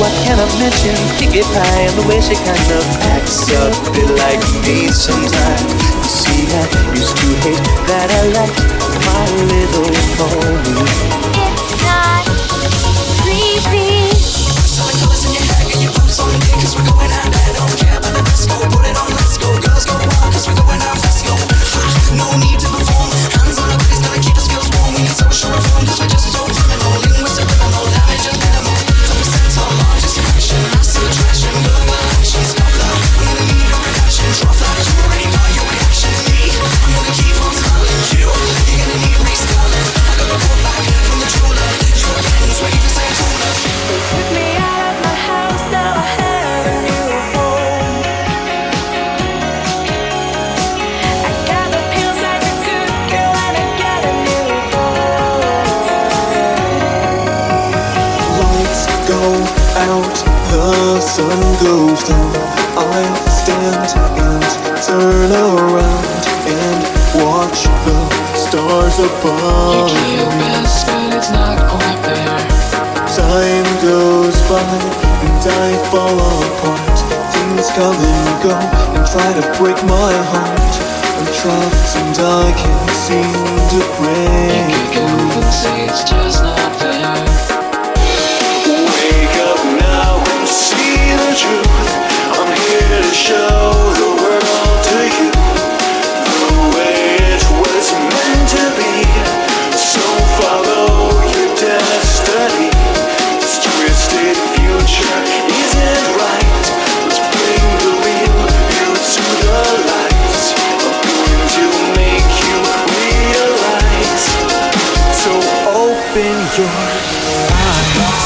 what can I mention? Pinkie Pie and the way she kind of acts a bit like me sometimes. You see, I used to hate that I liked My Little Pony. It's not creepy. Solid colors in your hair, get your boots on me, cause we're going out there. Don't care about the dress code, put it on, let's go. Girls go wild, cause we're going out, let's go. No need to perform, hands on our bodies, gotta keep us feels warm. We need social reform, cause we're just so criminal. Linguistic criminal, damage is minimal. 10% our largest fraction, massive attraction, verbal action, stop that. I'm gonna need a reaction, drop that. You already know your reaction, me. I'm gonna keep on telling you, you're gonna need restyling. I gotta pull back from the jeweler. Your pen's ready to say jeweler. They took me out of my house, now I have a new home. I got the pills like a good girl, and I got a new home. Lights go out, the sun goes down. I stand and turn around and watch the stars above. You do your best, but it's not quite there. Time goes by and I fall apart. Things come and go and try to break my heart. I'm trapped and I can't seem to You break. could go and say it's just not there. Wake up now and see the truth. I'm here to show the world to you the way it was meant to be. So follow your destiny. This twisted future isn't right. Let's bring the real you to the light. I'm going to make you realize. So open your eyes.